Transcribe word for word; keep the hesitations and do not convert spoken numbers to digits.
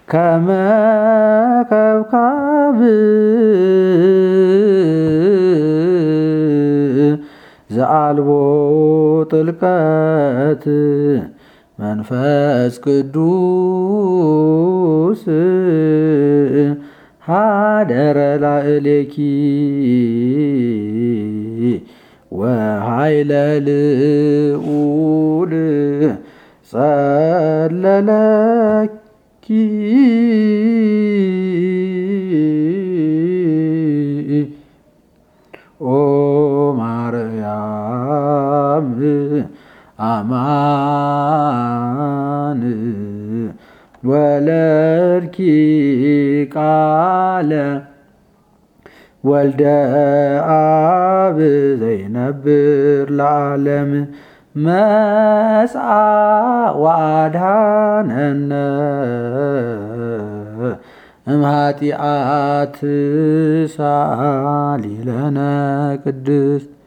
ከመ ከብካብ ዘአልቦ ጥልቀት መንፈስ ቅዱስ ሀደረ ላዕሌኪ ወኃይለ ልዑል ጸለለኪ ኦ ማርያም አማን ወለድኪ ቃለ ወልደ አብ ዘይነብር ለዓለም መጽአ ወአድኀነነ እምኃጢአት ሳሊለነ ቅድስት